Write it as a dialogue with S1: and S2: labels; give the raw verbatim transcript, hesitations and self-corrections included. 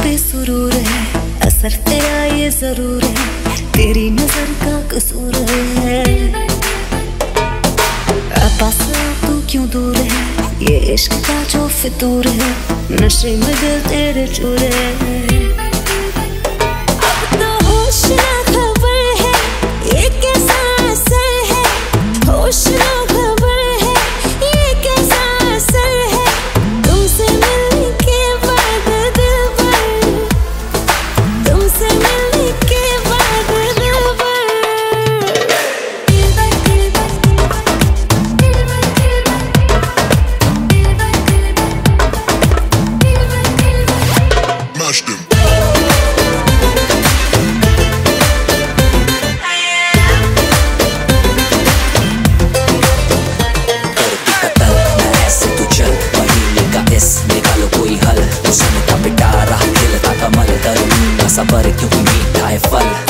S1: बेसुरूर है, असर तेरा ये जरूर है, तेरी नजर का कसूर है। पास तू क्यों दूर है, ये इश्क का जो फितूर है, नशे में दिल तेरे चूर है। अब तो होश ना खबर है, ये कैसा असर है, होश ना खबर है, ये कैसा असर है, तुमसे मिलने के बाद दिल भर, तुमसे मिलने के बाद दिल भर।
S2: Mashed him. निकालो कोई हल, उसने का पिटारा खिलता कमल, करूंगा सबर क्योंकि मीठा है फल।